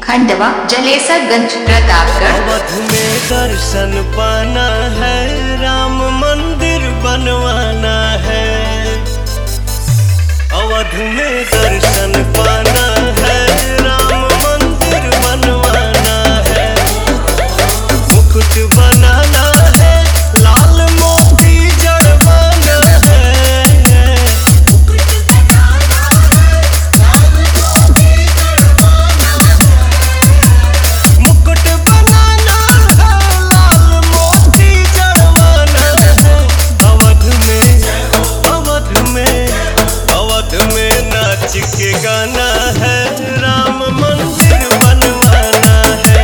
खंडवा जलेसरगंज प्रतापगढ़। अवध में दर्शन पाना है, राम मंदिर बनवाना है। अवध में दर्शन पाना है, राम मंदिर बनवाना है। मुकुट बनाना है, लाल मोती जड़वाना है। मुकुट बनाना है, लाल मोती जड़वाना है। अवध में नाच के गाना है, राम मंदिर बनवाना है।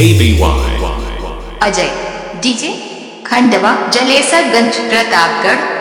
अजय डीजे खंडवा जलेसरगंज प्रतापगढ़।